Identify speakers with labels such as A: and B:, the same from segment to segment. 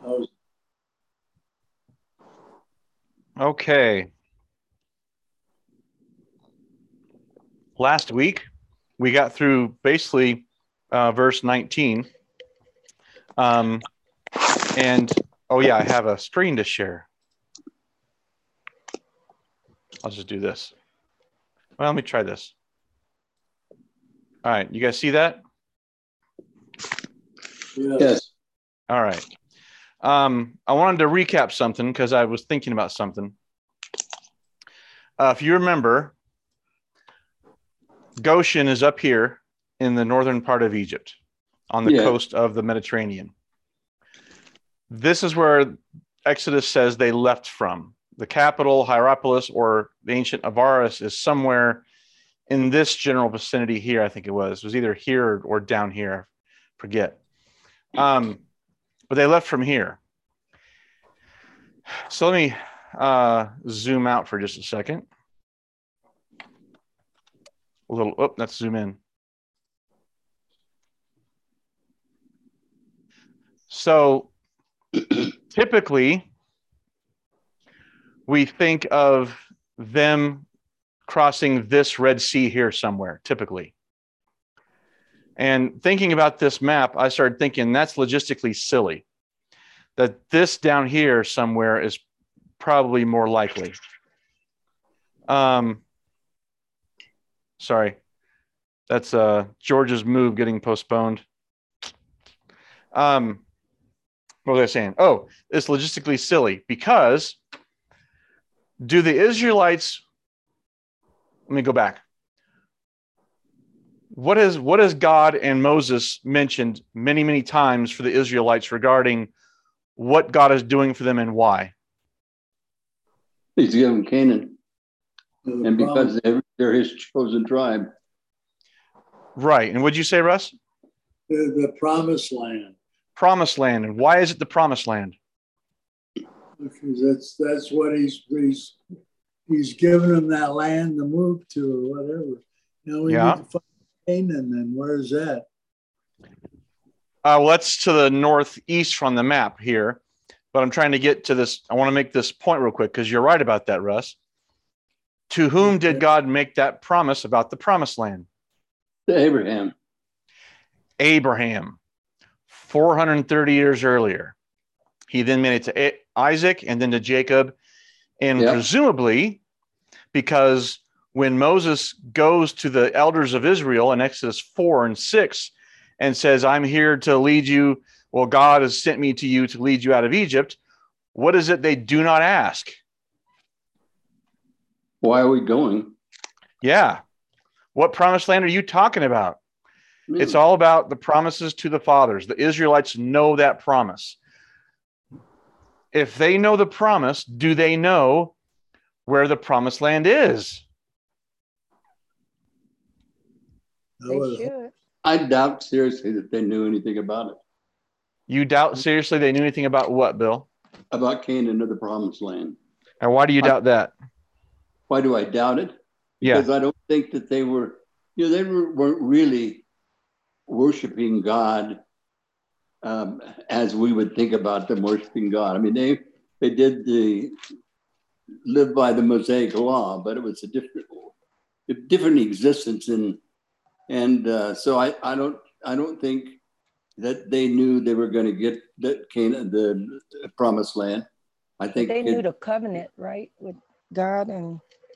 A: Oh,
B: Okay. Last week, we got through basically verse 19. And, oh yeah, I have a screen to share. I'll just do this. Well, let me try this. All right, you guys see that?
A: yes.
B: All right. I wanted to recap something because I was thinking about something. If you remember, Goshen is up here in the northern part of Egypt on the coast of the Mediterranean. This is where Exodus says they left from. The capital, Hierapolis, or the ancient Avaris, is somewhere in this general vicinity here, I think it was. It was either here or down here. I forget. But they left from here. So let me zoom out for just a second. A little, oh, let's zoom in. So typically, we think of them crossing this Red Sea here somewhere, typically. And thinking about this map, I started thinking that's logistically silly. That this down here somewhere is probably more likely. Sorry, that's George's move getting postponed. What was I saying? Oh, it's logistically silly because do the Israelites, let me go back. What has God and Moses mentioned many, many times for the Israelites regarding what God is doing for them and why?
C: He's given Canaan. And because they're his chosen tribe.
B: Right. And what'd you say, Russ?
A: The promised land.
B: Promised land. And why is it the promised land?
A: Because that's what he's given them that land to move to or whatever. Now we need to find Canaan, then where's that?
B: Well, that's to the northeast from the map here. But I'm trying to get to this. I want to make this point real quick because you're right about that, Russ. To whom did God make that promise about the promised land?
C: To Abraham.
B: Abraham, 430 years earlier. He then made it to Isaac and then to Jacob. And presumably, because when Moses goes to the elders of Israel in Exodus 4 and 6 and says, I'm here to lead you, well, God has sent me to you to lead you out of Egypt, what is it they do not ask?
C: Why are we going?
B: Yeah. What promised land are you talking about? It's all about the promises to the fathers. The Israelites know that promise. If they know the promise, do they know where the promised land is?
D: They should.
C: I doubt seriously that they knew anything about it.
B: You doubt seriously they knew anything about what, Bill?
C: About Canaan or the promised land.
B: And why do you doubt that?
C: Why do I doubt it? Because I don't think that they were, they weren't really worshiping God as we would think about them worshiping God. I mean, they did live by the Mosaic law, but it was a different existence, and so I don't think that they knew they were going to get the promised land. I think
D: they knew the covenant, right, with God and.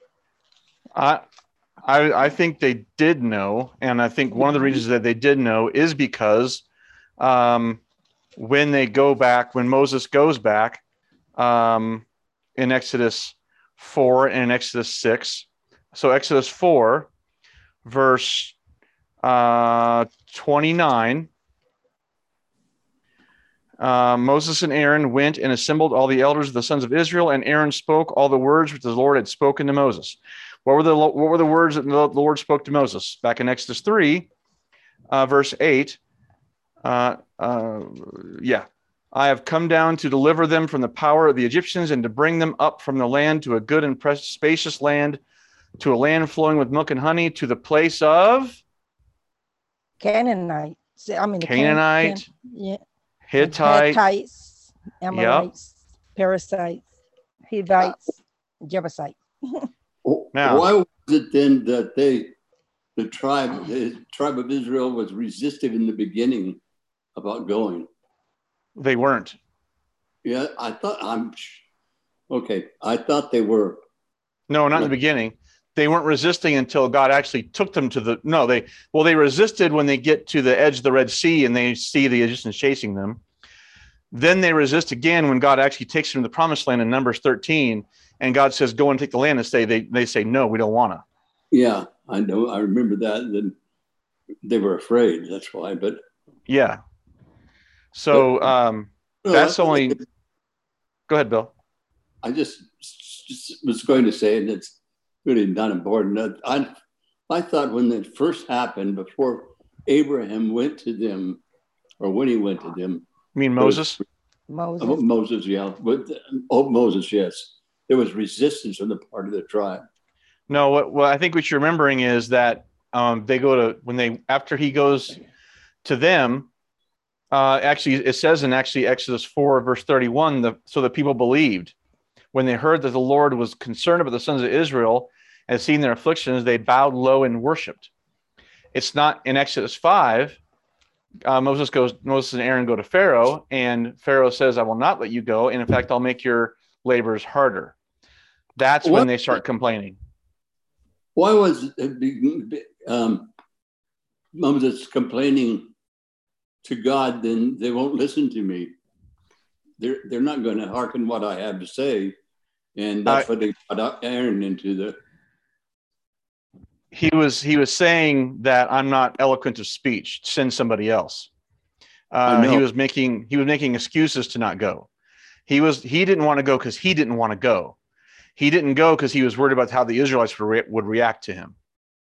B: I think they did know, and I think one of the reasons that they did know is because when they go back, when Moses goes back in Exodus 4 and Exodus 6, so Exodus 4, verse 29, Moses and Aaron went and assembled all the elders of the sons of Israel, and Aaron spoke all the words which the Lord had spoken to Moses. What were the words that the Lord spoke to Moses? Back in Exodus 3, verse 8. I have come down to deliver them from the power of the Egyptians and to bring them up from the land to a good and spacious land, to a land flowing with milk and honey, to the place of
D: Canaanite.
B: Canaanite, Hittite,
D: Amorites, Perizzites, Hivites, Jebusites.
B: Now,
C: why was it then that the tribe of Israel was resistive in the beginning about going?
B: they weren't.
C: Yeah, I thought they were.
B: No, not in the beginning. They weren't resisting until God actually took them to they resisted when they get to the edge of the Red Sea and they see the Egyptians chasing them. Then they resist again when God actually takes them to the promised land in Numbers 13, and God says, go and take the land, and they say, no, we don't want to.
C: Yeah, I know. I remember that. And then they were afraid. That's why. But
B: yeah. So that's only. Go ahead, Bill.
C: I just was going to say, and it's really not important. I thought when that first happened, before Abraham went to them, or when he went to them.
B: You mean Moses?
C: Moses, yeah. Moses, yes. There was resistance on the part of the tribe.
B: No, what I think what you're remembering is that they go to after he goes to them. Actually, it says in Exodus 4 verse 31. So the people believed when they heard that the Lord was concerned about the sons of Israel and seen their afflictions, they bowed low and worshipped. It's not in Exodus 5. Moses and Aaron go to Pharaoh, and Pharaoh says, I will not let you go. And in fact, I'll make your labors harder. That's when they start complaining.
C: Why was Moses complaining to God? Then they won't listen to me. They're not going to hearken what I have to say. And that's what they got Aaron into the.
B: He was saying that I'm not eloquent of speech. Send somebody else. He was making excuses to not go. He didn't want to go because he didn't want to go. He didn't go because he was worried about how the Israelites would react to him.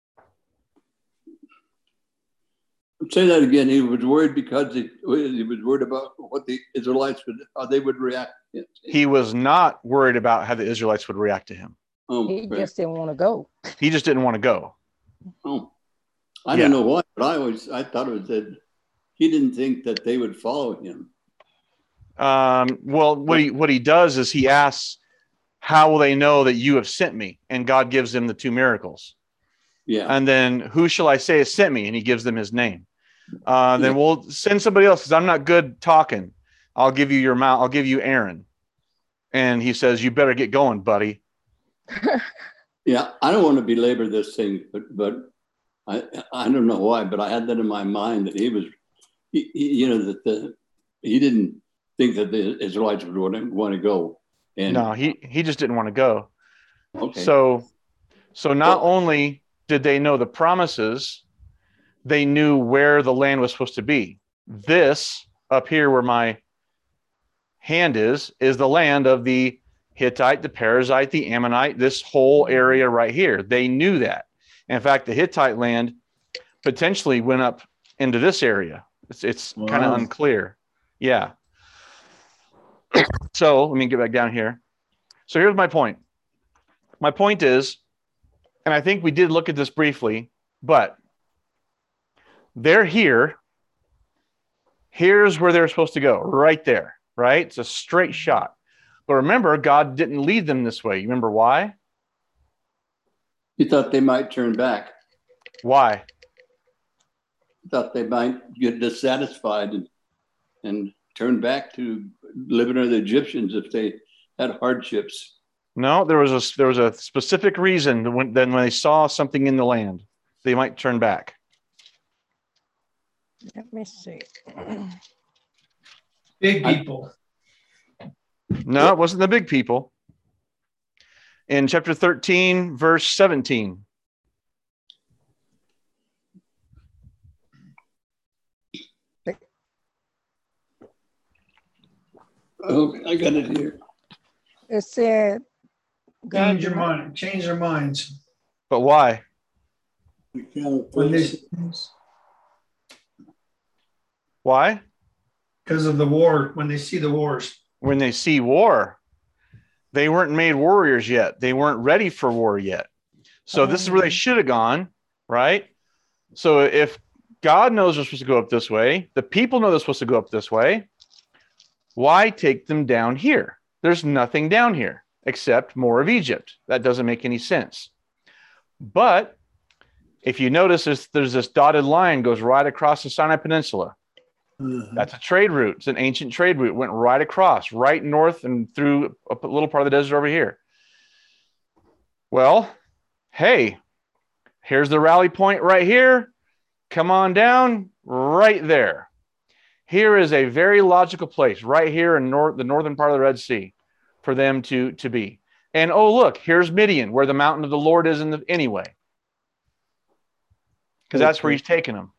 C: Say that again. He was worried because he was worried about what the Israelites how they would react.
B: He was not worried about how the Israelites would react to him.
D: He just didn't want to go.
B: He just didn't want to go.
C: Oh, I don't know why, but I thought it was that he didn't think that they would follow him.
B: Well, what he does is he asks, how will they know that you have sent me? And God gives them the two miracles.
C: Yeah.
B: And then who shall I say has sent me? And he gives them his name. Then we'll send somebody else because I'm not good talking. I'll give you your mouth. I'll give you Aaron. And he says, you better get going, buddy.
C: Yeah. I don't want to belabor this thing, but I don't know why, but I had that in my mind that he didn't think that the Israelites would want to go. And
B: no, he just didn't want to go.
C: Okay.
B: So not only did they know the promises, they knew where the land was supposed to be. This up here where my hand is the land of the Hittite, the Perizzite, the Ammonite, this whole area right here. They knew that. In fact, the Hittite land potentially went up into this area. It's kind of unclear. Yeah. So let me get back down here. So here's my point. My point is, and I think we did look at this briefly, but they're here. Here's where they're supposed to go, right there, right? It's a straight shot. But remember, God didn't lead them this way. You remember why?
C: He thought they might turn back.
B: Why?
C: He thought they might get dissatisfied and turn back to living under the Egyptians if they had hardships.
B: No, there was a specific reason when they saw something in the land, they might turn back.
D: Let me see.
E: Big people.
B: No, it wasn't the big people. In chapter 13, verse 17.
C: Oh, I got it here.
D: It said,
E: Change their minds.
B: But why? Why?
E: Because of the war, when they see the wars.
B: When they see war, they weren't made warriors yet. They weren't ready for war yet. So this is where they should have gone, right? So if God knows they're supposed to go up this way, the people know they're supposed to go up this way, why take them down here? There's nothing down here except more of Egypt. That doesn't make any sense. But if you notice, there's this dotted line goes right across the Sinai Peninsula. That's a trade route. It's an ancient trade route. It went right across, right north and through a little part of the desert over here. Well, hey, here's the rally point right here. Come on down right there. Here is a very logical place right here in the northern part of the Red Sea for them to be. And oh, look, here's Midian, where the mountain of the Lord is anyway. Because that's where he's taking them.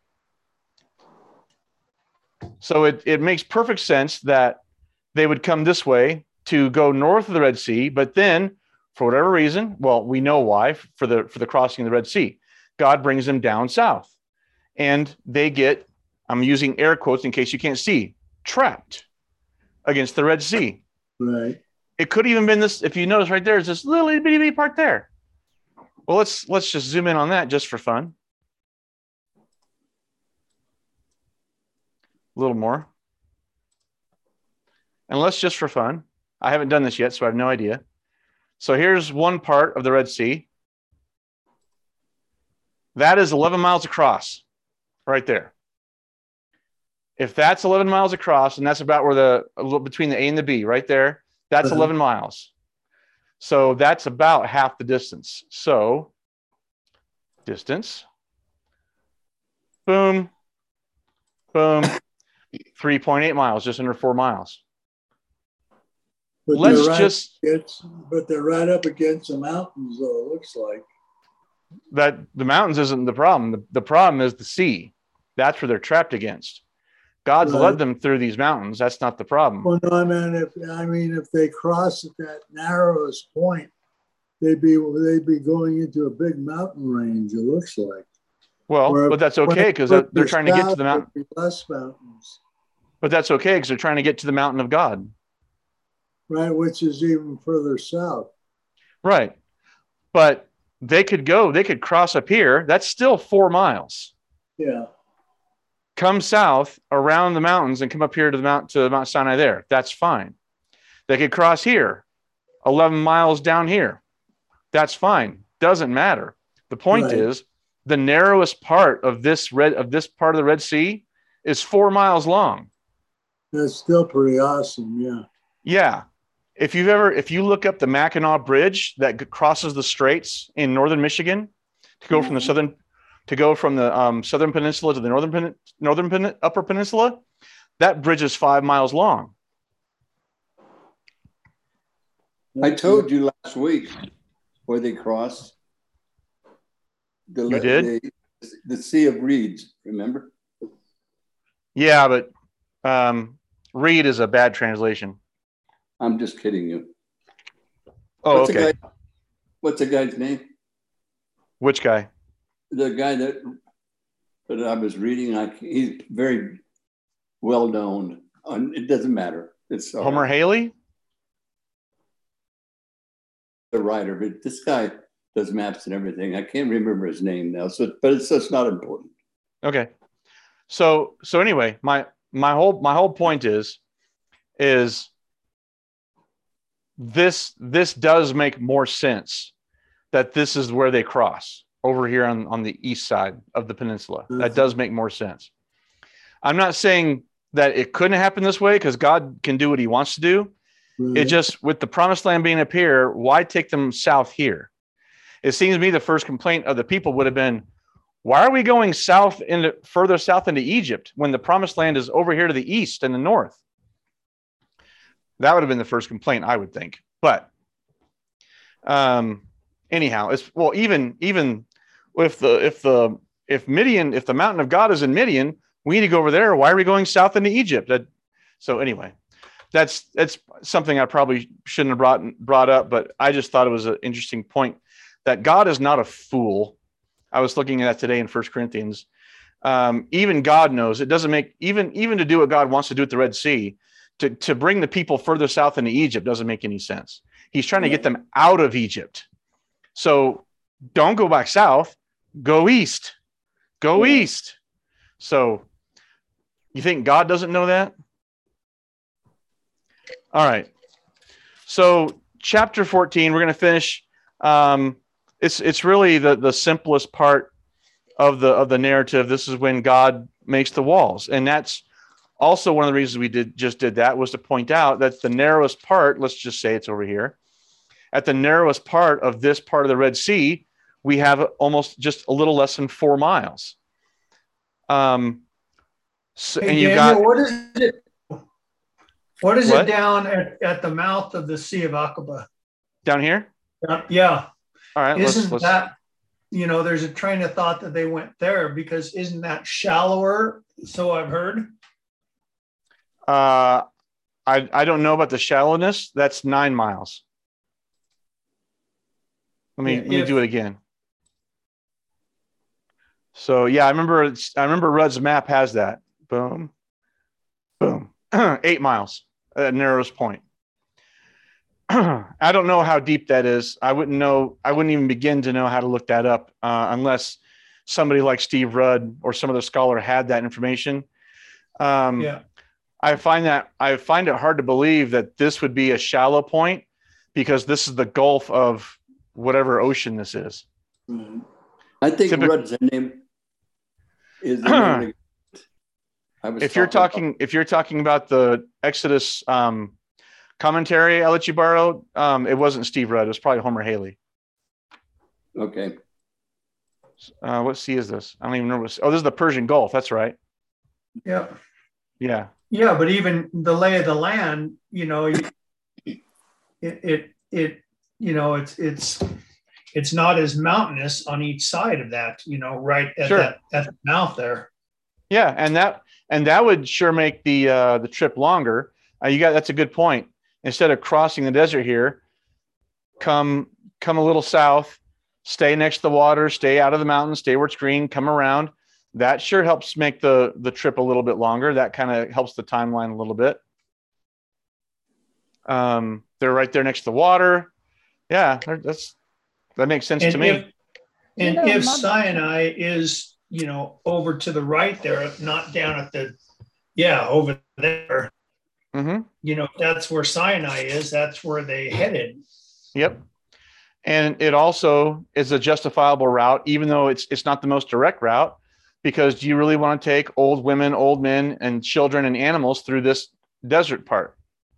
B: So it makes perfect sense that they would come this way to go north of the Red Sea, but then for whatever reason, well, we know why, for the crossing of the Red Sea, God brings them down south. And they get, I'm using air quotes in case you can't see, trapped against the Red Sea.
A: Right.
B: It could even been this, if you notice right there, is this little bitty part there. Well, let's just zoom in on that just for fun. A little more. And let's just for fun. I haven't done this yet, so I have no idea. So here's one part of the Red Sea. That is 11 miles across right there. If that's 11 miles across, and that's about where between the A and the B right there, that's 11 miles. So that's about half the distance. So distance, boom, boom, 3.8 miles, just under 4 miles.
A: But they're right up against the mountains, though, it looks like.
B: That the mountains isn't the problem. The problem is the sea. That's where they're trapped against. God's led them through these mountains. That's not the problem.
A: Well, no, if they cross at that narrowest point, they'd be going into a big mountain range, it looks like.
B: Well, but that's okay because they're trying to get to the mountain.
A: Less mountains.
B: But that's okay because they're trying to get to the mountain of God.
A: Right, which is even further south.
B: Right. But they could cross up here. That's still 4 miles.
A: Yeah.
B: Come south around the mountains and come up here to Mount Sinai there. That's fine. They could cross here, 11 miles down here. That's fine. Doesn't matter. The point is the narrowest part of this part of the Red Sea is 4 miles long.
A: That's still pretty awesome, yeah.
B: Yeah. If you look up the Mackinac Bridge that crosses the straits in northern Michigan to go from the southern peninsula to the northern upper peninsula, that bridge is 5 miles long.
C: I told you last week where they crossed.
B: You did?
C: The Sea of Reeds, remember?
B: Yeah, but reed is a bad translation.
C: I'm just kidding you.
B: Oh, okay.
C: What's the guy's name?
B: Which guy?
C: The guy that I was reading. He's very well known. It doesn't matter. It's
B: Homer Haley?
C: The writer, but this guy does maps and everything. I can't remember his name now. But it's not important.
B: Okay. So anyway, my whole point is this does make more sense that this is where they cross over here on the east side of the peninsula. That does make more sense. I'm not saying that it couldn't happen this way because God can do what he wants to do. It just, with the promised land being up here, why take them south here? It seems to me the first complaint of the people would have been, why are we going further south into Egypt when the promised land is over here to the east and the north? That would have been the first complaint, I would think. But anyhow, even if the mountain of God is in Midian, we need to go over there. Why are we going south into Egypt? So anyway, that's something I probably shouldn't have brought up, but I just thought it was an interesting point that God is not a fool. I was looking at that today in 1 Corinthians. Even God knows it doesn't make even to do what God wants to do at the Red Sea. To bring the people further south into Egypt doesn't make any sense. He's trying to get them out of Egypt. So don't go back south, go east. Go east. So you think God doesn't know that? All right. So chapter 14, we're going to finish. It's really the simplest part of the narrative. This is when God makes the walls, and that's also one of the reasons we did that was to point out that the narrowest part, let's just say it's over here, at the narrowest part of this part of the Red Sea, we have almost just a little less than 4 miles. So,
E: hey,
B: and you
E: Daniel,
B: got
E: what is it? What is it down at the mouth of the Sea of Aqaba?
B: Down here?
E: Yeah.
B: All right.
E: Isn't that, there's a train of thought that they went there because isn't that shallower? So I've heard.
B: I don't know about the shallowness. That's 9 miles. Let me do it again. So yeah, I remember Rudd's map has that. Boom, boom. 8 miles at narrowest point. I don't know how deep that is. I wouldn't know. I wouldn't even begin to know how to look that up unless somebody like Steve Rudd or some other scholar had that information. I find it hard to believe that this would be a shallow point because this is the Gulf of whatever ocean this is.
C: I think Rudd's name is the name. If you're
B: talking about the Exodus commentary I let you borrow, it wasn't Steve Rudd. It was probably Homer Haley.
C: Okay.
B: What sea is this? I don't even know. This is the Persian Gulf. That's right.
E: Yeah.
B: Yeah.
E: Yeah, but even the lay of the land, it's not as mountainous on each side of that, right at at the mouth there.
B: Yeah, and that would sure make the trip longer. That's a good point. Instead of crossing the desert here, come a little south, stay next to the water, stay out of the mountains, stay where it's green, come around. That sure helps make the trip a little bit longer. That kind of helps the timeline a little bit. They're right there next to the water. Yeah, that makes sense to me.
E: If Sinai is, over to the right there, not down at over there, that's where Sinai is. That's where they headed.
B: Yep. And it also is a justifiable route, even though it's not the most direct route. Because do you really want to take old women, old men, and children and animals through this desert part?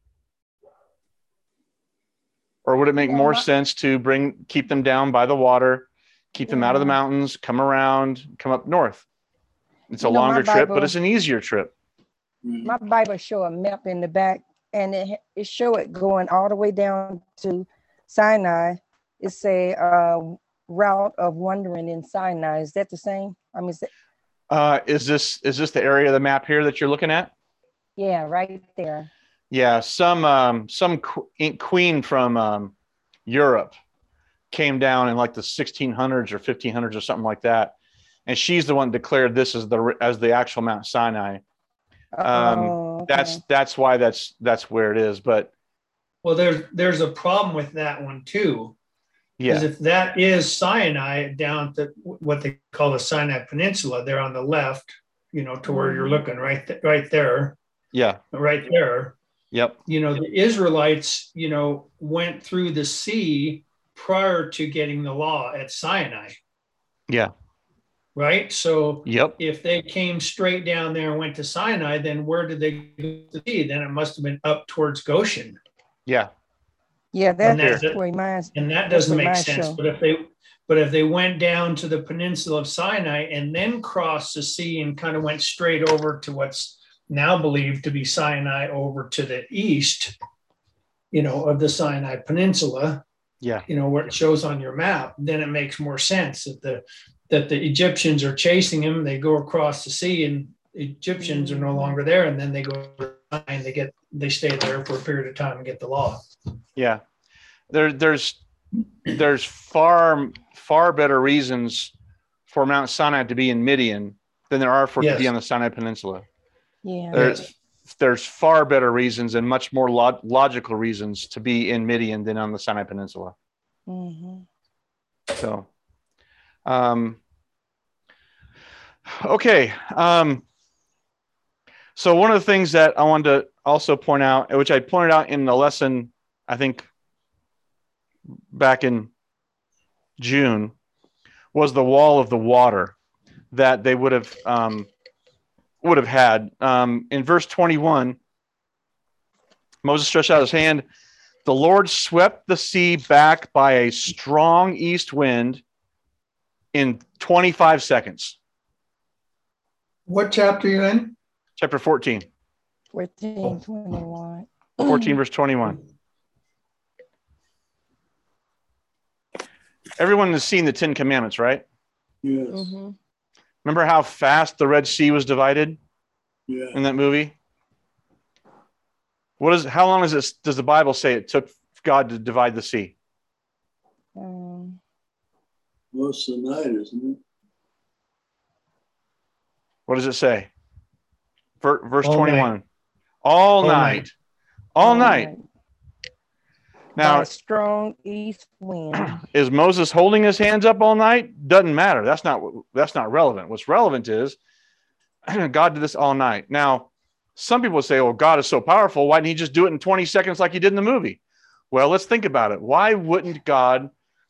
B: Or would it make more sense to keep them down by the water, keep them out of the mountains, come around, come up north? It's a longer trip, but it's an easier trip.
D: My Bible show a map in the back, and it show it going all the way down to Sinai. It's a route of wandering in Sinai. Is that the same? I mean,
B: is this the area of the map here that you're looking at?
D: Yeah, right there.
B: Yeah, some queen from Europe came down in like the 1600s or 1500s or something like that, and she's the one that declared this as the actual Mount Sinai. Okay. That's why that's where it is. But
E: there's a problem with that one too. Because if that is Sinai down to what they call the Sinai Peninsula, there on the left, to where you're looking right there.
B: Yeah.
E: Right there.
B: Yep.
E: The Israelites, went through the sea prior to getting the law at Sinai.
B: Yeah.
E: Right. So
B: yep.
E: If they came straight down there and went to Sinai, then where did they go to the sea? Then it must have been up towards Goshen.
B: Yeah.
D: Yeah, that's where
E: and that doesn't make sense. Show. But if they went down to the peninsula of Sinai and then crossed the sea and kind of went straight over to what's now believed to be Sinai over to the east, of the Sinai Peninsula, where it shows on your map, then it makes more sense that the Egyptians are chasing them. They go across the sea and the Egyptians are no longer there, and then they go and they stay there for a period of time and get the law.
B: Yeah, there's far better reasons for Mount Sinai to be in Midian than there are for it to be on the Sinai Peninsula.
D: Yeah,
B: there's far better reasons and much more logical reasons to be in Midian than on the Sinai Peninsula.
D: Mm-hmm.
B: So, okay. So one of the things that I wanted to also point out, which I pointed out in the lesson, I think back in June, was the wall of the water that they would have had. In verse 21, Moses stretched out his hand. The Lord swept the sea back by a strong east wind in 25 seconds.
E: What chapter are you in?
B: Chapter 14.
D: 14, 21.
B: 14, verse 21. Everyone has seen the Ten Commandments, right?
A: Yes.
D: Mm-hmm.
B: Remember how fast the Red Sea was divided in that movie? How long does the Bible say it took God to divide the sea?
A: Most of the night, isn't it?
B: What does it say? Verse
E: All
B: 21.
E: night.
B: All night. All night. Now,
D: by a strong east wind.
B: Is Moses holding his hands up all night? Doesn't matter. That's not relevant. What's relevant is God did this all night. Now, some people say, "Oh, God is so powerful. Why didn't he just do it in 20 seconds like he did in the movie?" Well, let's think about it. Why wouldn't God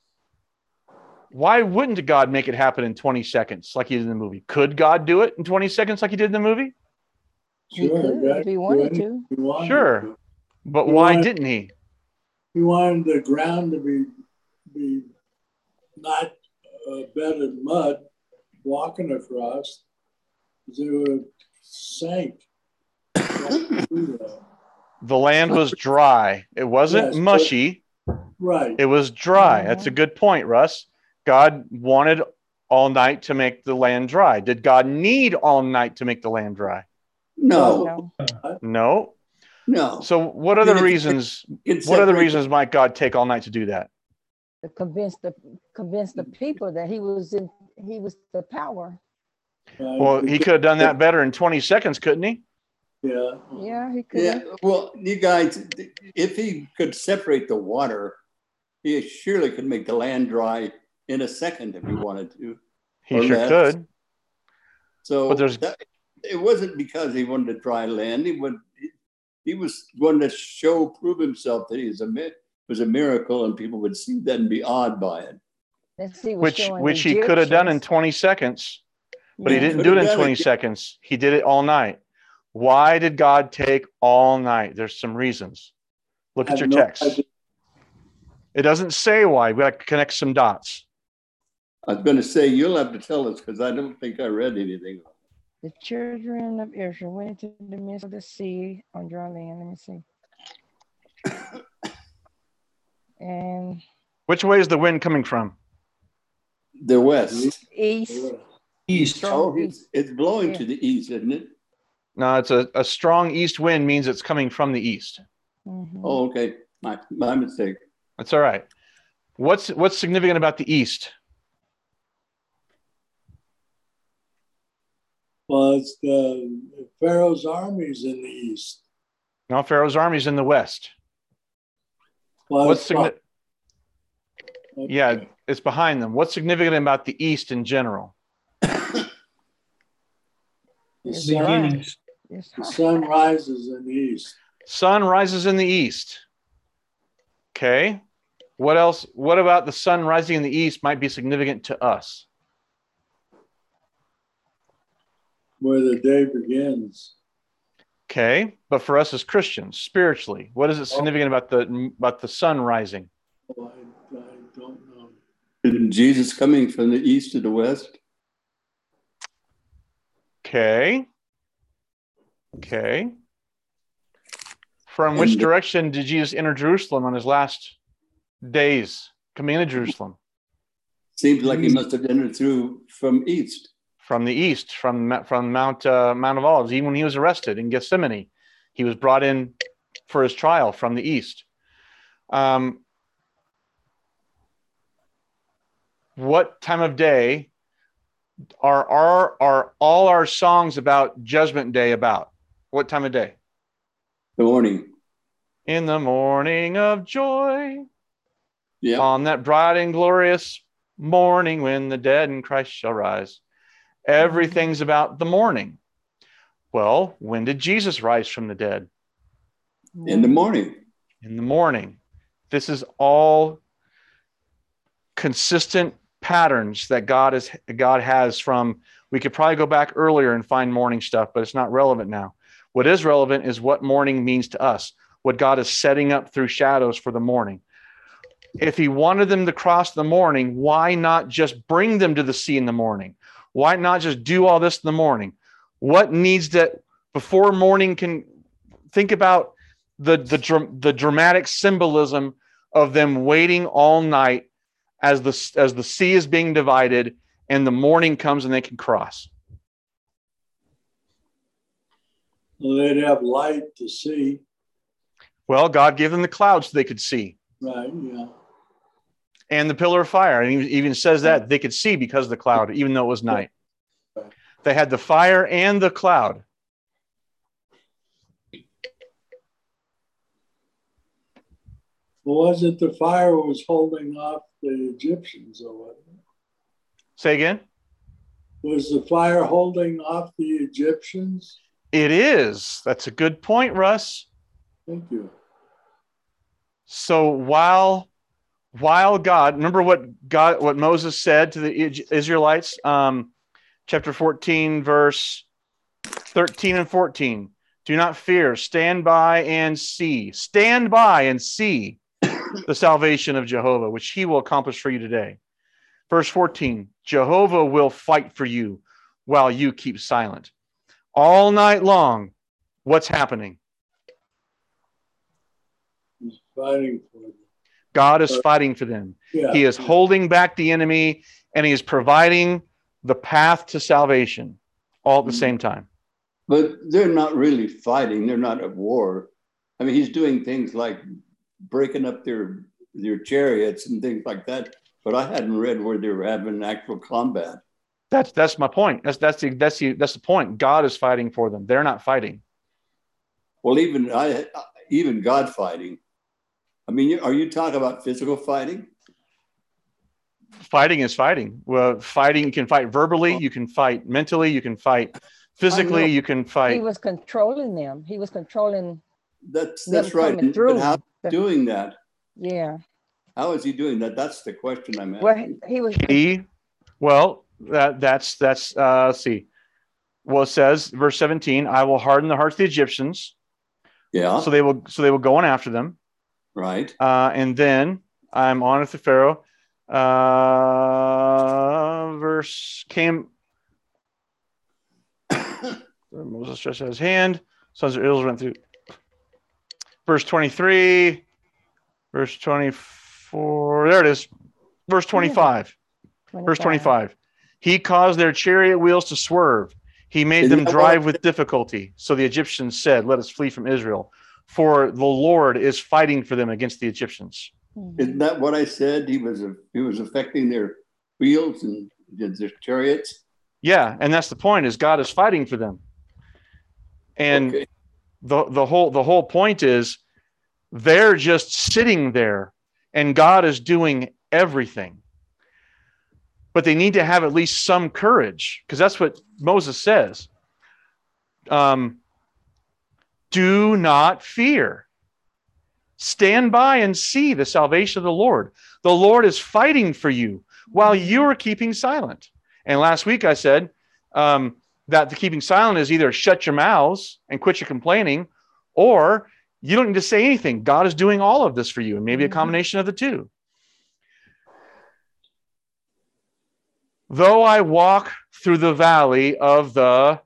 B: make it happen in 20 seconds like he did in the movie? Could God do it in 20 seconds like he did in the movie?
D: He could if he wanted to.
B: Sure. But why didn't he?
A: He wanted the ground to be not a bed of mud walking across. They would have sank.
B: The land was dry. It wasn't mushy.
A: Right.
B: It was dry. That's a good point, Russ. God wanted all night to make the land dry. Did God need all night to make the land dry?
C: No.
B: No.
C: No.
B: So what other reasons? What other reasons might God take all night to do that?
D: To convince the people that he was the power.
B: Well, he could have done that better in 20 seconds, couldn't he?
D: Yeah, he could.
C: Yeah. Well, you guys, if he could separate the water, he surely could make the land dry in a second if he wanted to.
B: He sure could.
C: So it wasn't because he wanted to dry land. He was going to prove himself that he was a miracle, and people would see that and be awed by it.
B: Which he could have done in 20 seconds, but he didn't do it in 20 seconds. He did it all night. Why did God take all night? There's some reasons. Look at your text. It doesn't say why. We got to connect some dots.
C: I was going to say, you'll have to tell us because I don't think I read anything.
D: The children of Israel went into the midst of the sea on dry land. Let me see. And
B: which way is the wind coming from?
C: The west.
D: East.
C: Oh, it's blowing to the east, isn't it?
B: No, it's a strong east wind means it's coming from the east.
D: Mm-hmm.
C: Oh, okay. My mistake.
B: That's all right. What's significant about the east?
A: Well, it's the Pharaoh's armies in the east.
B: No, Pharaoh's army's in the west.
A: Well,
B: what's significant? Okay. Yeah, it's behind them. What's significant about the east in general?
A: The sun rises in the east.
B: Sun rises in the east. Okay. What else? What about the sun rising in the east might be significant to us?
A: Where the day begins.
B: Okay, but for us as Christians, spiritually, what is it significant about the sun rising?
A: Oh, I don't know.
C: Isn't Jesus coming from the east to the west?
B: Okay. From which direction did Jesus enter Jerusalem on his last days coming into Jerusalem?
C: Seems like he must have entered from east.
B: From the east, from Mount of Olives. Even when he was arrested in Gethsemane, he was brought in for his trial from the east. What time of day are all our songs about Judgment Day about? What time of day?
C: The morning.
B: In the morning of joy.
C: Yeah.
B: On that bright and glorious morning when the dead in Christ shall rise. Everything's about the morning. Well, when did Jesus rise from the dead?
C: In the morning.
B: In the morning. This is all consistent patterns that God has from, we could probably go back earlier and find morning stuff, but it's not relevant now. What is relevant is what morning means to us, what God is setting up through shadows for the morning. If he wanted them to cross the morning, why not just bring them to the sea in the morning? Why not just do all this in the morning? What needs to, before morning can, think about the dramatic symbolism of them waiting all night as the sea is being divided and the morning comes and they can cross.
A: Well, they'd have light to see.
B: Well, God gave them the clouds so they could see.
A: Right, yeah.
B: And the pillar of fire. And he even says that they could see because of the cloud, even though it was night.
A: Right.
B: They had the fire and the cloud.
A: Well, was it the fire was holding off the Egyptians, or what?
B: Say again?
A: Was the fire holding off the Egyptians?
B: It is. That's a good point, Russ.
A: Thank you.
B: So while God, remember what Moses said to the Israelites, chapter 14, verse 13 and 14. Do not fear. Stand by and see. Stand by and see the salvation of Jehovah, which he will accomplish for you today. Verse 14, Jehovah will fight for you while you keep silent. All night long, what's happening?
A: He's fighting for them.
B: God is fighting for them.
A: Yeah.
B: He is holding back the enemy, and he is providing the path to salvation all at the same time.
C: But they're not really fighting. They're not at war. I mean, he's doing things like breaking up their chariots and things like that. But I hadn't read where they were having actual combat.
B: That's my point. That's the point. God is fighting for them. They're not fighting.
C: Well, even God fighting. I mean, are you talking about physical fighting?
B: Fighting is fighting. Well, fighting, you can fight verbally, you can fight mentally, you can fight physically, you can fight.
D: He was controlling them. He was controlling.
C: That's right. But how is he doing that?
D: Yeah.
C: How is he doing that? That's the question I'm asking.
B: Let's see. Well, it says, verse 17, I will harden the hearts of the Egyptians.
C: Yeah.
B: So they will go on after them.
C: Right.
B: And then I'm on with the Pharaoh. Verse came. Moses stretched out his hand. Sons of Israel went through. Verse 23. Verse 24. There it is. Verse 25. Verse 25. He caused their chariot wheels to swerve. He made them drive with difficulty. So the Egyptians said, let us flee from Israel, for the Lord is fighting for them against the Egyptians.
C: Isn't that what I said? He was affecting their wheels and their chariots.
B: Yeah, and that's the point, is God is fighting for them. And okay. the whole point is they're just sitting there and God is doing everything. But they need to have at least some courage, because that's what Moses says. Do not fear. Stand by and see the salvation of the Lord. The Lord is fighting for you while you are keeping silent. And last week I said that the keeping silent is either shut your mouths and quit your complaining, or you don't need to say anything. God is doing all of this for you, and maybe a combination of the two. Though I walk through the valley of the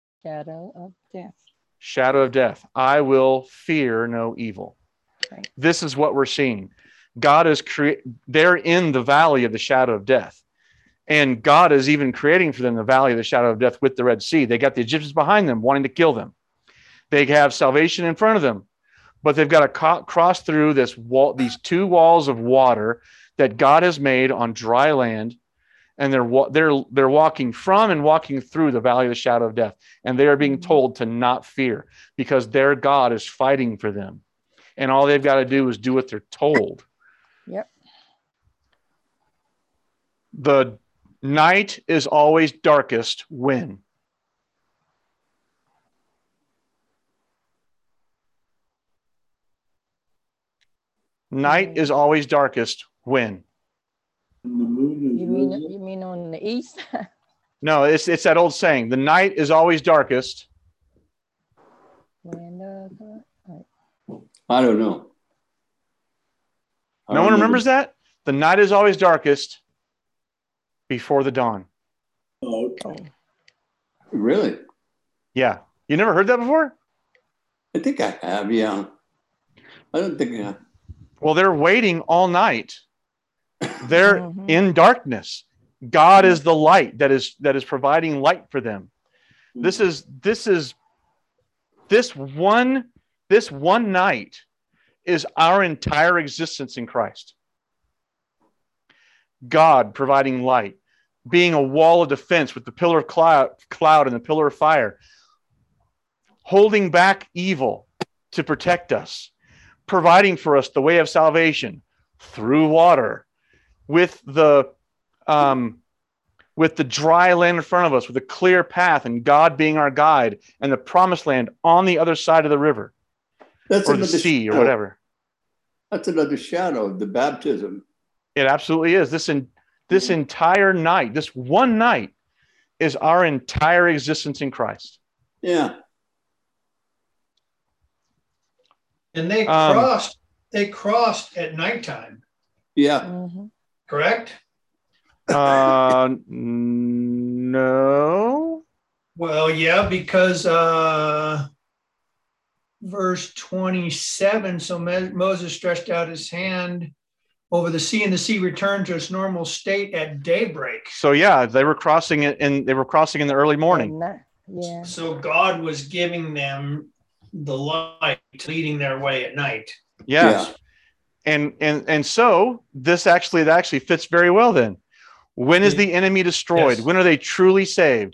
B: shadow of death, I will fear no evil. Right. This is what we're seeing. God is they're in the valley of the shadow of death. And God is even creating for them the valley of the shadow of death with the Red Sea. They got the Egyptians behind them wanting to kill them. They have salvation in front of them, but they've got to cross through this wall, these two walls of water that God has made on dry land. And they're walking from and walking through the valley of the shadow of death. And they are being told to not fear, because their God is fighting for them. And all they've got to do is do what they're told.
D: Yep.
B: The night is always darkest when? Night is always darkest when?
A: And the moon is risen.
D: You mean on the east?
B: No, it's that old saying. The night is always darkest.
C: I don't know.
B: No one remembers that? The night is always darkest before the dawn.
A: Oh, okay.
C: Really?
B: Yeah. You never heard that before?
C: I think I have, yeah. I don't think I have.
B: Well, they're waiting all night. They're in darkness. God is the light that is providing light for them. This one night is our entire existence in Christ. God providing light, being a wall of defense with the pillar of cloud and the pillar of fire, holding back evil to protect us, providing for us the way of salvation through water, with the dry land in front of us, with a clear path, and God being our guide, and the promised land on the other side of the river, or the sea, or whatever.
C: That's another shadow of the baptism.
B: It absolutely is. This entire night, this one night, is our entire existence in Christ.
C: Yeah.
E: And they crossed at nighttime.
C: Yeah.
D: Mm-hmm.
E: Correct?
B: No.
E: Well, yeah, because verse 27, so Moses stretched out his hand over the sea, and the sea returned to its normal state at daybreak.
B: So yeah, they were crossing it, and they were crossing in the early morning.
D: Yeah.
E: So God was giving them the light, leading their way at night.
B: Yes.
C: Yeah.
B: And so this actually fits very well then. When is the enemy destroyed?
E: Yes.
B: When are they truly saved?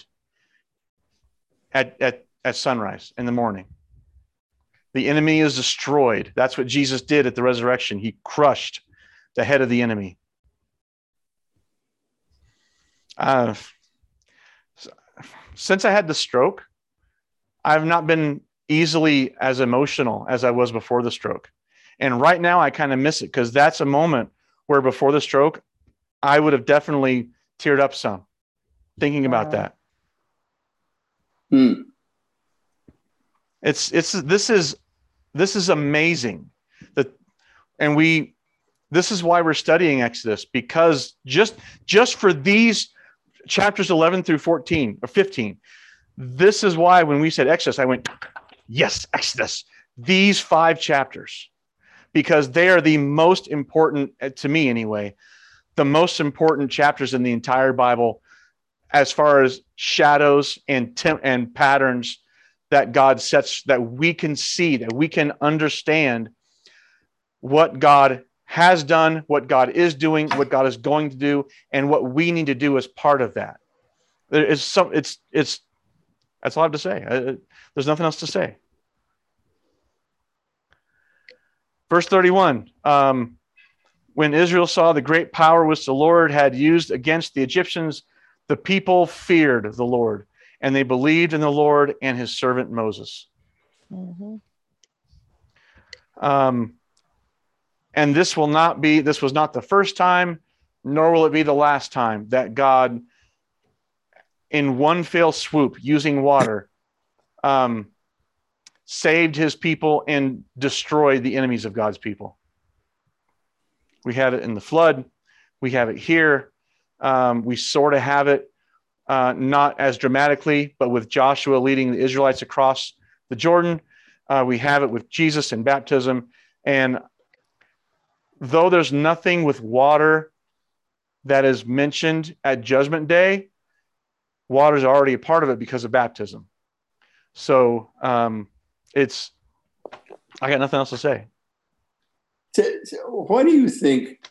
B: At sunrise in the morning. The enemy is destroyed. That's what Jesus did at the resurrection. He crushed the head of the enemy. Since I had the stroke, I've not been easily as emotional as I was before the stroke. And right now I kind of miss it, because that's a moment where before the stroke, I would have definitely teared up some thinking about that. This is amazing. This is why we're studying Exodus, because just for these chapters 11 through 14 or 15, this is why when we said Exodus, I went, yes, Exodus, these 5 chapters, because they are the most important, to me anyway, the most important chapters in the entire Bible as far as shadows and patterns that God sets, that we can see, that we can understand what God has done, what God is doing, what God is going to do, and what we need to do as part of that. That's all I have to say. There's nothing else to say. Verse 31, when Israel saw the great power which the Lord had used against the Egyptians, the people feared the Lord, and they believed in the Lord and his servant Moses.
D: Mm-hmm.
B: And this was not the first time, nor will it be the last time that God, in one fell swoop, using water, saved his people and destroyed the enemies of God's people. We had it in the flood. We have it here. We sort of have it, not as dramatically, but with Joshua leading the Israelites across the Jordan. We have it with Jesus in baptism. And though there's nothing with water that is mentioned at Judgment Day, water is already a part of it because of baptism. So I got nothing else to say.
C: So why do you think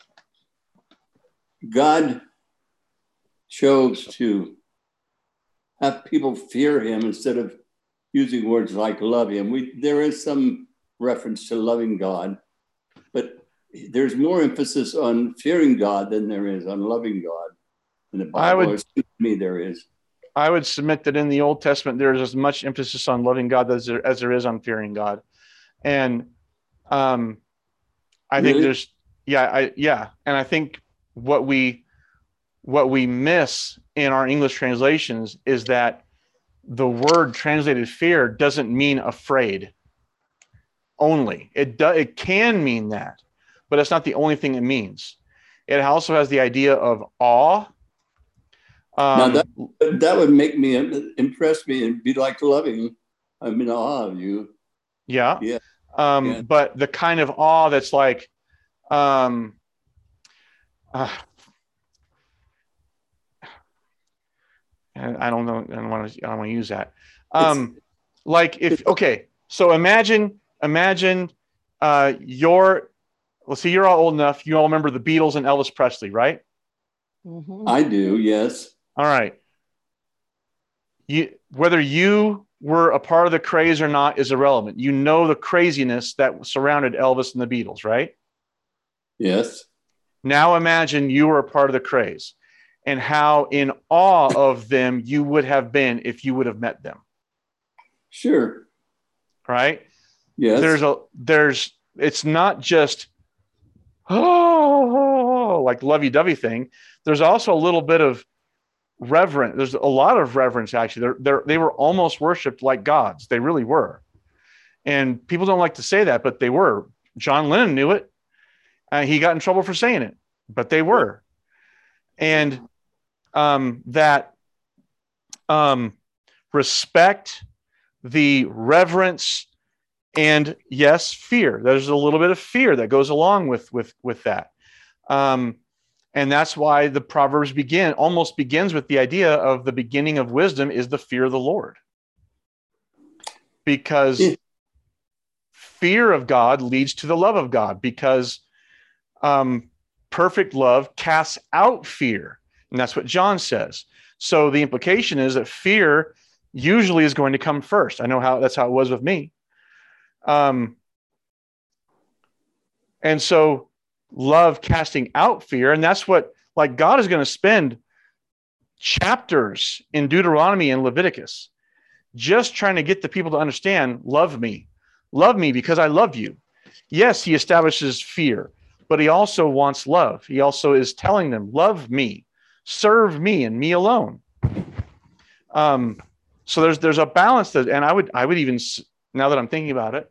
C: God chose to have people fear him instead of using words like love him? There is some reference to loving God, but there's more emphasis on fearing God than there is on loving God in the Bible. To me, there is.
B: I would submit that in the Old Testament, there is as much emphasis on loving God as there is on fearing God. And I I think there's, and I think what we miss in our English translations is that the word translated fear doesn't mean afraid only. It can mean that, but it's not the only thing it means. It also has the idea of awe.
C: Now that would make me impress me and be like loving. I'm in awe of you.
B: Yeah. But the kind of awe that's like, I don't know. I don't want to use that. Like so imagine let's see, you're all old enough. You all remember the Beatles and Elvis Presley, right?
C: Mm-hmm. I do. Yes.
B: All right. Whether you were a part of the craze or not is irrelevant. You know the craziness that surrounded Elvis and the Beatles, right?
C: Yes.
B: Now imagine you were a part of the craze and how in awe of them you would have been if you would have met them.
C: Sure.
B: Right?
C: Yes.
B: It's not just, like lovey-dovey thing. There's also a little bit of reverence. There's a lot of reverence, actually. They were almost worshipped like gods. They really were. And people don't like to say that, but they were. John Lennon knew it. He got in trouble for saying it, but they were. And respect, the reverence, and yes, fear. There's a little bit of fear that goes along with that. And that's why the Proverbs almost begins with the idea of the beginning of wisdom is the fear of the Lord. Because fear of God leads to the love of God, because perfect love casts out fear. And that's what John says. So the implication is that fear usually is going to come first. I know that's how it was with me. And so love casting out fear. And that's what, like, God is going to spend chapters in Deuteronomy and Leviticus just trying to get the people to understand, love me because I love you. Yes, he establishes fear, but he also wants love. He also is telling them, love me, serve me and me alone. So there's a balance that, and I would even, now that I'm thinking about it,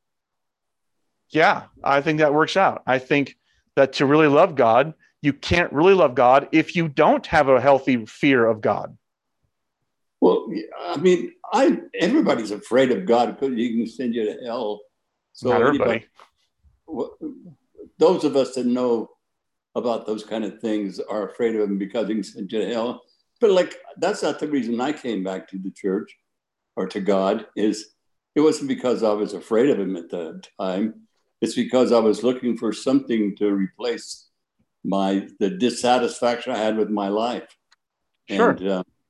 B: yeah, I think that works out. I think that to really love God, you can't really love God if you don't have a healthy fear of God.
C: Well, I mean, everybody's afraid of God because he can send you to hell. So
B: not everybody.
C: Those of us that know about those kind of things are afraid of him because he can send you to hell. But that's not the reason I came back to the church or to God. It wasn't because I was afraid of him at the time. It's because I was looking for something to replace the dissatisfaction I had with my life.
B: Sure.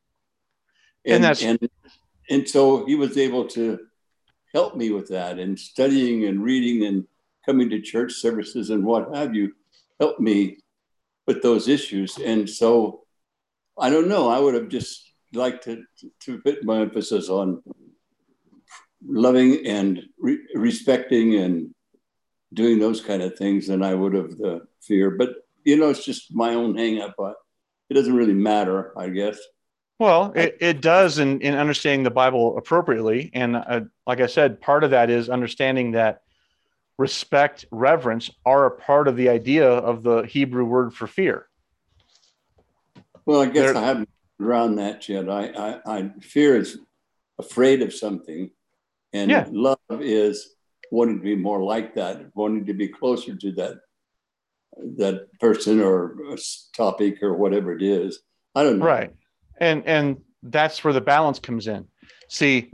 C: And so he was able to help me with that, and studying and reading and coming to church services and what have you, helped me with those issues. And so I don't know, I would have just liked to put my emphasis on loving and respecting and doing those kind of things than I would have the fear. But, it's just my own hang up. It doesn't really matter, I guess.
B: Well, it does in understanding the Bible appropriately. And like I said, part of that is understanding that respect, reverence are a part of the idea of the Hebrew word for fear.
C: Well, I guess I haven't around that yet. I fear is afraid of something, and love is wanting to be more like that, wanting to be closer to that person or topic or whatever it is. I don't know.
B: Right. And that's where the balance comes in. See,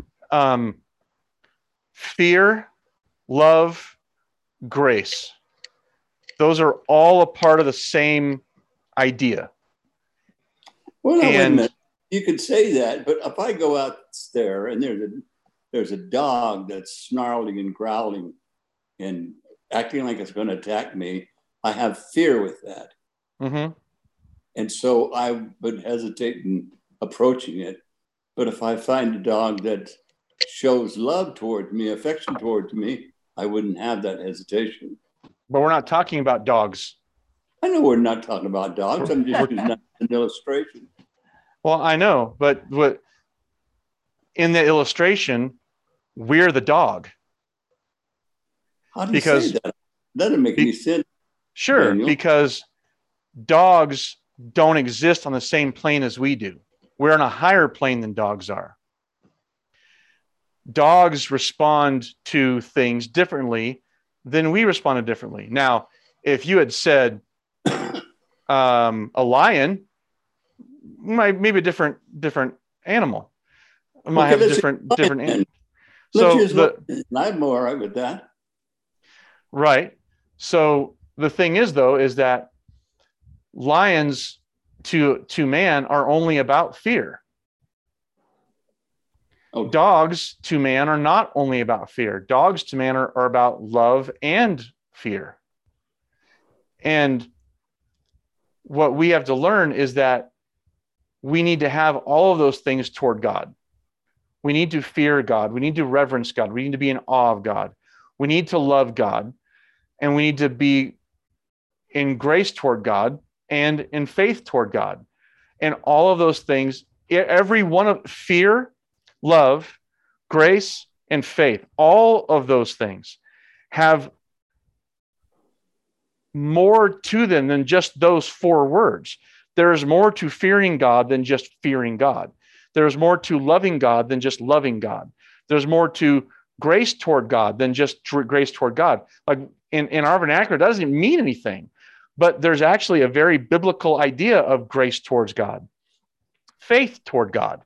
B: fear, love, grace. Those are all a part of the same idea.
C: Well, wait a minute. You could say that, but if I go out there and there's a dog that's snarling and growling and acting like it's going to attack me, I have fear with that.
B: Mm-hmm.
C: And so I would hesitate in approaching it. But if I find a dog that shows love towards me, affection towards me, I wouldn't have that hesitation.
B: but we're not talking about dogs.
C: I know we're not talking about dogs. I'm just using that as an illustration.
B: Well, I know, but in the illustration, we're the dog.
C: How do you say that? That doesn't make any sense.
B: Sure,
C: Daniel.
B: Because dogs don't exist on the same plane as we do. We're on a higher plane than dogs are. Dogs respond to things differently than we responded differently. Now, if you had said a lion, maybe a different animal. It might have different animal. So
C: I'm all right with that.
B: Right. So the thing is, though, is that lions to man are only about fear.
C: Okay.
B: Dogs to man are not only about fear. Dogs to man are about love and fear. And what we have to learn is that we need to have all of those things toward God. We need to fear God. We need to reverence God. We need to be in awe of God. We need to love God. And we need to be in grace toward God and in faith toward God. And all of those things, every one of fear, love, grace, and faith, all of those things have more to them than just those 4 words. There is more to fearing God than just fearing God. There's more to loving God than just loving God. There's more to grace toward God than just grace toward God. Like in our vernacular, it doesn't mean anything, but there's actually a very biblical idea of grace towards God, faith toward God.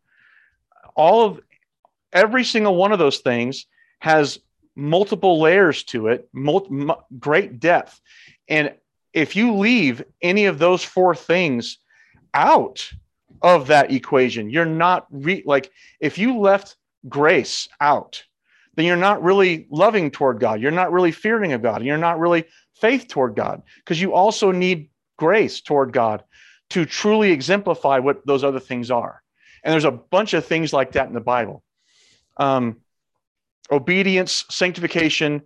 B: Every single one of those things has multiple layers to it, great depth. And if you leave any of those 4 things out of that equation, you're not if you left grace out, then you're not really loving toward God. You're not really fearing of God. You're not really faith toward God, because you also need grace toward God to truly exemplify what those other things are. And there's a bunch of things like that in the Bible. Obedience, sanctification,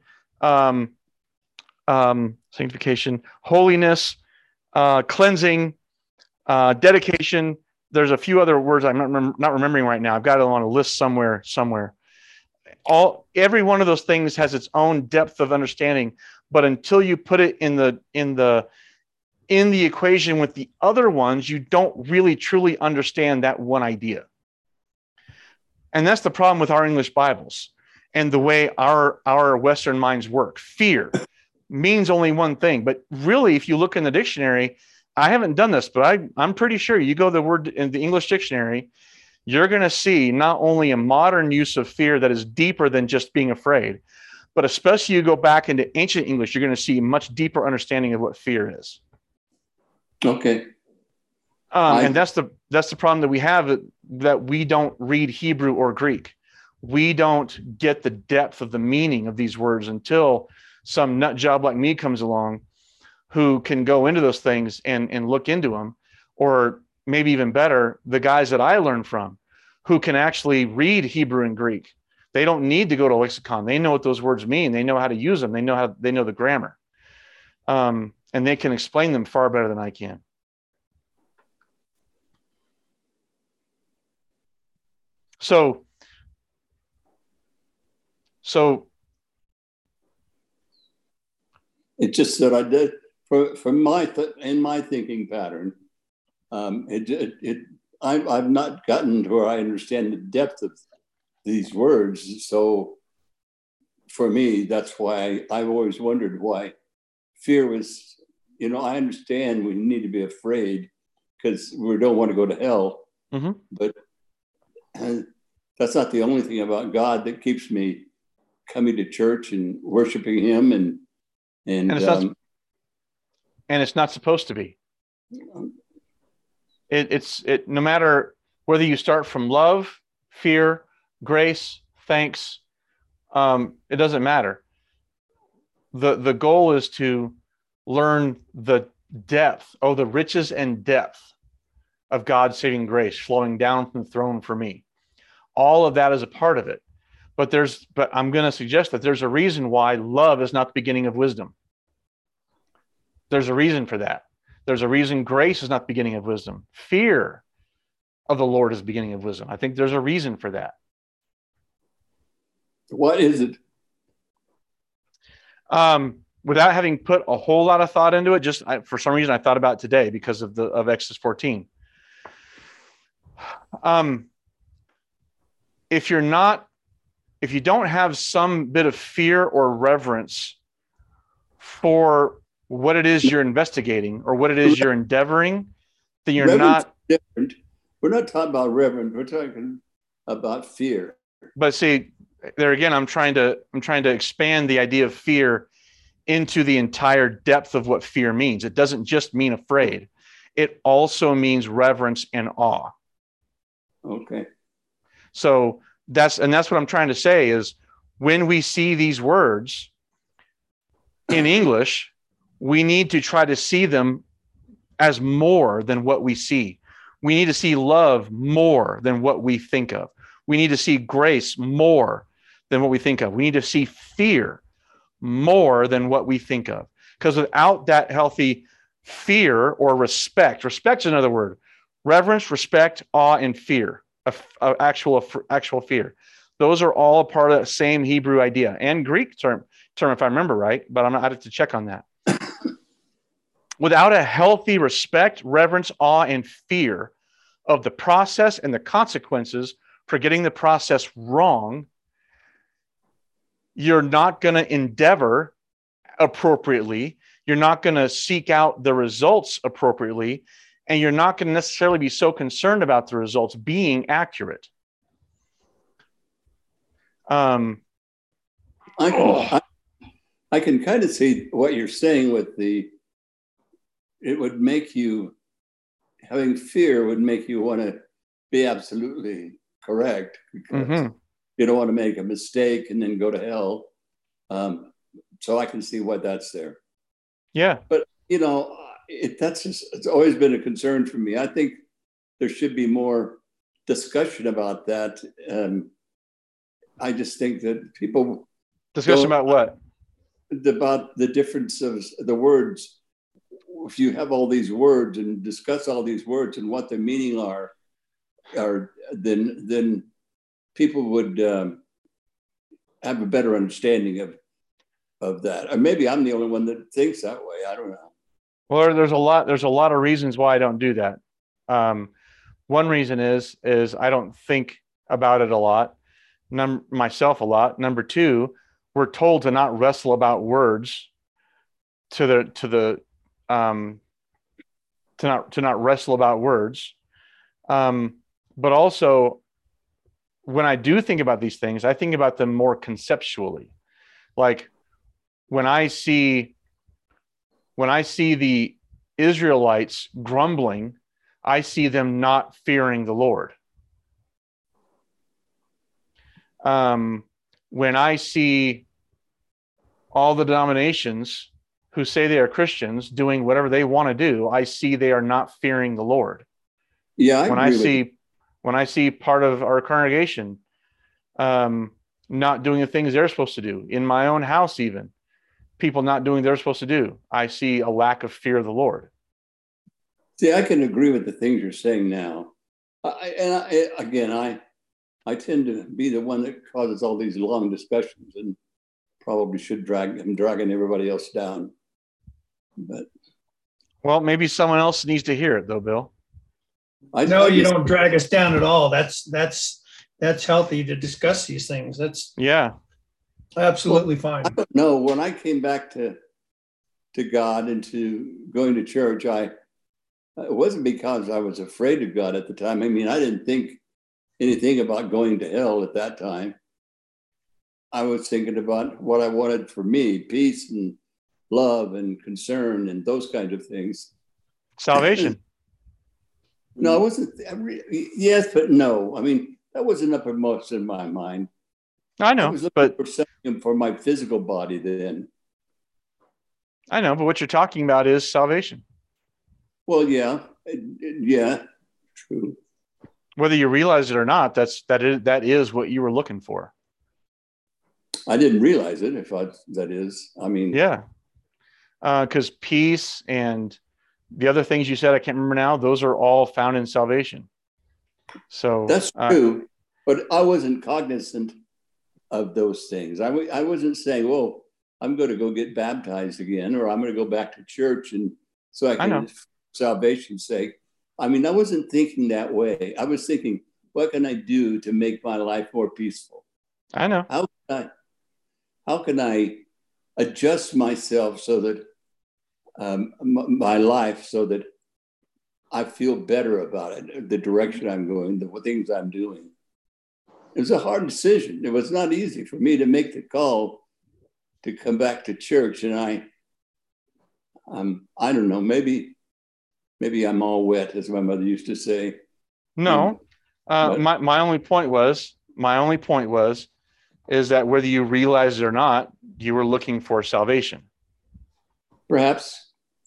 B: holiness, cleansing, dedication. There's a few other words I'm not remembering right now. I've got it on a list somewhere. Every one of those things has its own depth of understanding, but until you put it in the equation with the other ones, you don't really truly understand that one idea. And that's the problem with our English Bibles and the way our Western minds work. Fear means only one thing, but really, if you look in the dictionary, I haven't done this, but I'm pretty sure you go the word in the English dictionary, you're going to see not only a modern use of fear that is deeper than just being afraid, but especially you go back into ancient English, you're going to see a much deeper understanding of what fear is.
C: Okay.
B: And that's the problem that we have, that we don't read Hebrew or Greek. We don't get the depth of the meaning of these words until some nut job like me comes along who can go into those things and look into them, or maybe even better, the guys that I learned from who can actually read Hebrew and Greek. They don't need to go to a lexicon. They know what those words mean. They know how to use them. They know the grammar. And they can explain them far better than I can. So
C: it's just that I did in my thinking pattern. I've not gotten to where I understand the depth of these words. So for me, that's why I've always wondered why fear was, I understand we need to be afraid because we don't want to go to hell.
B: Mm-hmm.
C: But that's not the only thing about God that keeps me coming to church and worshiping him. And
B: it's not supposed to be. It's no matter whether you start from love, fear, grace, thanks, it doesn't matter. The goal is to learn the depth, the riches and depth of God's saving grace flowing down from the throne for me. All of that is a part of it. But I'm going to suggest that there's a reason why love is not the beginning of wisdom. There's a reason for that. There's a reason grace is not the beginning of wisdom. Fear of the Lord is the beginning of wisdom. I think there's a reason for that.
C: What is it?
B: Without having put a whole lot of thought into it, for some reason I thought about it today because of Exodus 14. If you don't have some bit of fear or reverence for what it is you're investigating or what it is you're endeavoring, then you're
C: reverence
B: not
C: different. We're not talking about reverence. We're talking about fear.
B: But see, there again, I'm trying to expand the idea of fear into the entire depth of what fear means. It doesn't just mean afraid. It also means reverence and awe.
C: Okay.
B: So that's what I'm trying to say is when we see these words in English, we need to try to see them as more than what we see. We need to see love more than what we think of. We need to see grace more than what we think of. We need to see fear more than what we think of. Because without that healthy fear or respect is another word. Reverence, respect, awe, and fear. Actual fear. Those are all a part of the same Hebrew idea and Greek term if I remember right, but I have to check on that. Without a healthy respect, reverence, awe, and fear of the process and the consequences for getting the process wrong, you're not going to endeavor appropriately. You're not going to seek out the results appropriately. And you're not going to necessarily be so concerned about the results being accurate.
C: I can kind of see what you're saying with it would make you, having fear would make you want to be absolutely correct because you don't want to make a mistake and then go to hell. So I can see why that's there.
B: Yeah.
C: But, it's always been a concern for me. I think there should be more discussion about that. I just think that people
B: discussion about what?
C: About the difference of the words. If you have all these words and discuss all these words and what the meaning are then people would have a better understanding of that. Or maybe I'm the only one that thinks that way. I don't know.
B: Well, there's a lot of reasons why I don't do that. One reason is I don't think about it a lot, myself a lot. Number two, we're told to not wrestle about words, to not wrestle about words. But also, when I do think about these things, I think about them more conceptually. Like when I see the Israelites grumbling, I see them not fearing the Lord. When I see all the denominations who say they are Christians doing whatever they want to do, I see they are not fearing the Lord.
C: Yeah,
B: when I see part of our congregation not doing the things they're supposed to do, in my own house even, people not doing what they're supposed to do, I see a lack of fear of the Lord.
C: See, I can agree with the things you're saying now. I tend to be the one that causes all these long discussions and probably should dragging everybody else down. But
B: well, maybe someone else needs to hear it though, Bill.
E: No, you don't drag us down at all. That's healthy to discuss these things. That's absolutely fine.
C: I don't know. When I came back to God and to going to church, it wasn't because I was afraid of God at the time. I mean, I didn't think anything about going to hell at that time. I was thinking about what I wanted for me, peace and love and concern and those kinds of things.
B: Salvation.
C: No, it wasn't. Yes, but no. I mean, that wasn't uppermost in my mind.
B: I know,
C: I was looking for something for my physical body then.
B: I know, but what you're talking about is salvation.
C: Well, yeah, true.
B: Whether you realize it or not, that is what you were looking for.
C: I didn't realize it. That is, I mean,
B: yeah. because peace and the other things you said, I can't remember now, those are all found in salvation. So
C: that's true, but I wasn't cognizant of those things. I wasn't saying, well, I'm going to go get baptized again, or I'm going to go back to church, and so I can, for salvation's sake. I mean, I wasn't thinking that way. I was thinking, what can I do to make my life more peaceful?
B: I know.
C: How can I adjust myself so that my life, so that I feel better about it, the direction I'm going, the things I'm doing. It was a hard decision. It was not easy for me to make the call to come back to church. And I don't know, maybe I'm all wet, as my mother used to say.
B: No, my only point was is that whether you realize it or not, you were looking for salvation.
C: Perhaps.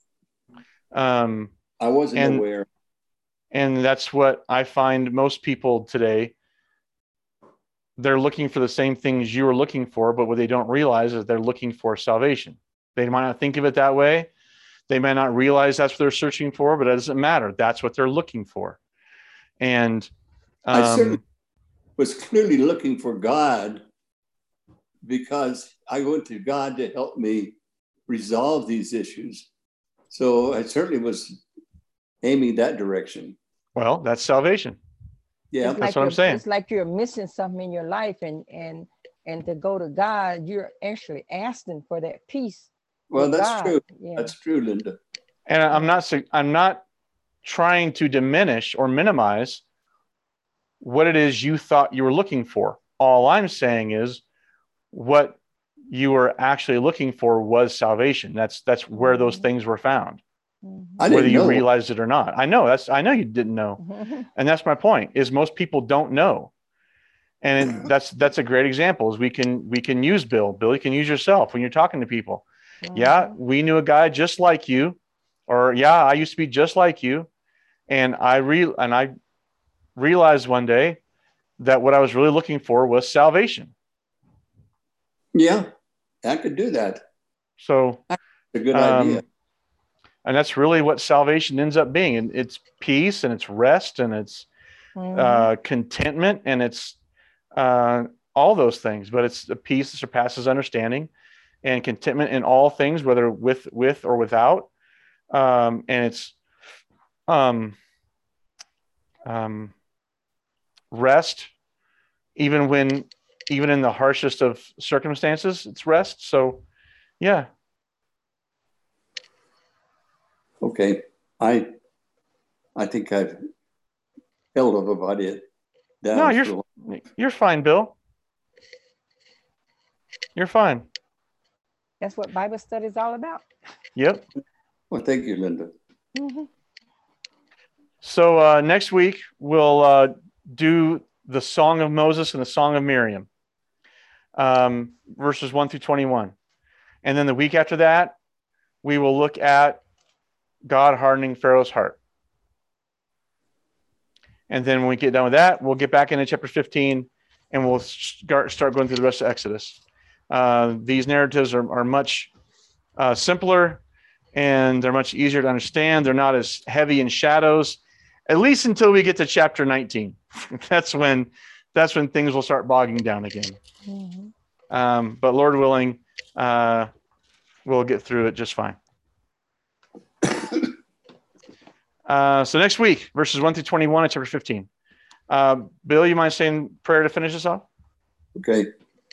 C: I wasn't aware.
B: And that's what I find most people today, they're looking for the same things you were looking for, but what they don't realize is they're looking for salvation. They might not think of it that way. They may not realize that's what they're searching for, but it doesn't matter. That's what they're looking for. And
C: I certainly was clearly looking for God, because I went to God to help me resolve these issues. So I certainly was aiming that direction.
B: Well, that's salvation.
C: Yeah,
B: that's what I'm saying.
D: It's like you're missing something in your life, and to go to God, you're actually asking for that peace.
C: Well, that's true. Yeah. That's true, Linda.
B: And I'm not trying to diminish or minimize what it is you thought you were looking for. All I'm saying is what you were actually looking for was salvation. That's where those things were found. Whether you realized it or not. I know you didn't know. And that's my point, is most people don't know. And that's a great example, is we can use Bill. Bill, you can use yourself when you're talking to people. Yeah, we knew a guy just like you, or yeah, I used to be just like you. And I realized one day that what I was really looking for was salvation.
C: Yeah, I could do that.
B: So
C: that's a good idea.
B: And that's really what salvation ends up being. And it's peace, and it's rest, and it's contentment, and it's all those things. But it's a peace that surpasses understanding, and contentment in all things, whether with or without. And it's rest, even in the harshest of circumstances, it's rest. So, yeah.
C: Okay, I think I've held up about it.
B: No, you're fine, Bill. You're fine.
D: That's what Bible study is all about.
B: Yep.
C: Well, thank you, Linda.
B: So next week we'll do the Song of Moses and the Song of Miriam, verses 1 through 21. And then the week after that, we will look at God hardening Pharaoh's heart. And then when we get done with that, we'll get back into chapter 15, and we'll start going through the rest of Exodus. These narratives are much simpler, and they're much easier to understand. They're not as heavy in shadows, at least until we get to chapter 19. That's when things will start bogging down again. But Lord willing, we'll get through it just fine. So next week, verses 1 through 21 of chapter 15. Bill, you mind saying prayer to finish us off?
C: Okay.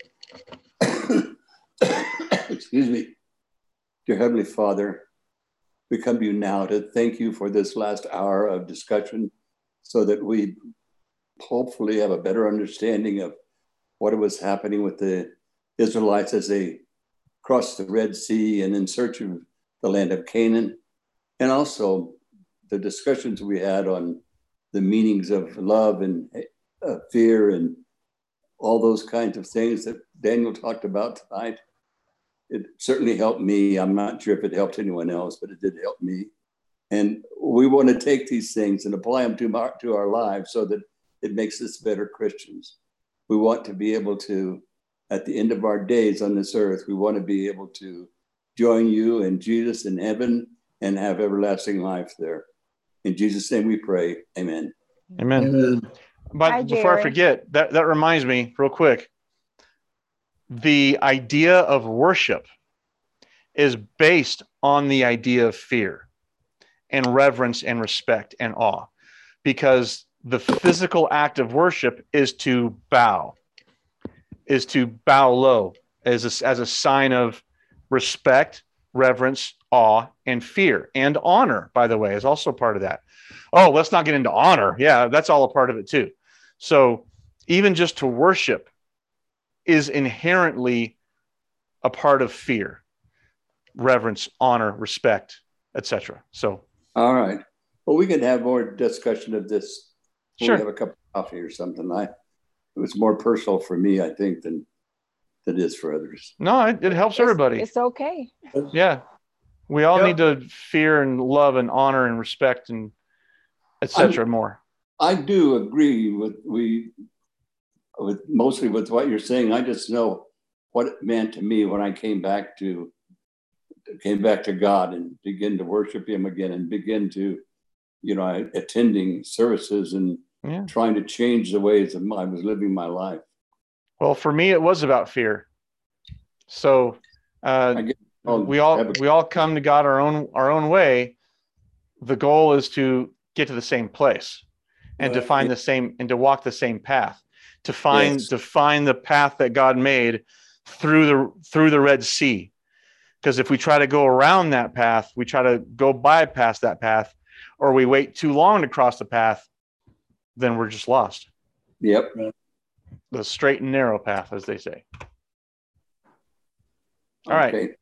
C: Excuse me. Dear Heavenly Father, we come to you now to thank you for this last hour of discussion, so that we hopefully have a better understanding of what was happening with the Israelites as they crossed the Red Sea and in search of the land of Canaan, and also the discussions we had on the meanings of love and fear and all those kinds of things that Daniel talked about tonight. It certainly helped me. I'm not sure if it helped anyone else, but it did help me. And we want to take these things and apply them to our lives so that it makes us better Christians. We want to be able to, at the end of our days on this earth, we want to be able to join you and Jesus in heaven and have everlasting life there. In Jesus' name we pray. Amen.
B: Amen.
A: Amen.
B: But
D: Hi,
B: before I
D: Jerry.
B: forget, that reminds me real quick. The idea of worship is based on the idea of fear and reverence and respect and awe, because the physical act of worship is to bow low as a sign of respect, reverence, awe, and fear. And honor, by the way, is also part of that. Oh, let's not get into honor. Yeah, that's all a part of it too. So even just to worship is inherently a part of fear, reverence, honor, respect, etc. So,
C: all right. Well, we could have more discussion of this when
B: sure.
C: we have a cup of coffee or something. It was more personal for me, I think, than it is for others.
B: No, it helps everybody.
D: It's okay.
B: Yeah. We all need to fear and love and honor and respect and etc. more.
C: I do agree with mostly with what you're saying. I just know what it meant to me when I came back to God and begin to worship Him again and begin to, attending services and trying to change the ways I was living my life.
B: Well, for me, it was about fear. So we all come to God our own way. The goal is to get to the same place and to find the same and to walk the same path, to find the path that God made through the Red Sea. Because if we try to go around that path, we try to go bypass that path, or we wait too long to cross the path, then we're just lost.
C: Yep.
B: The straight and narrow path, as they say. All right.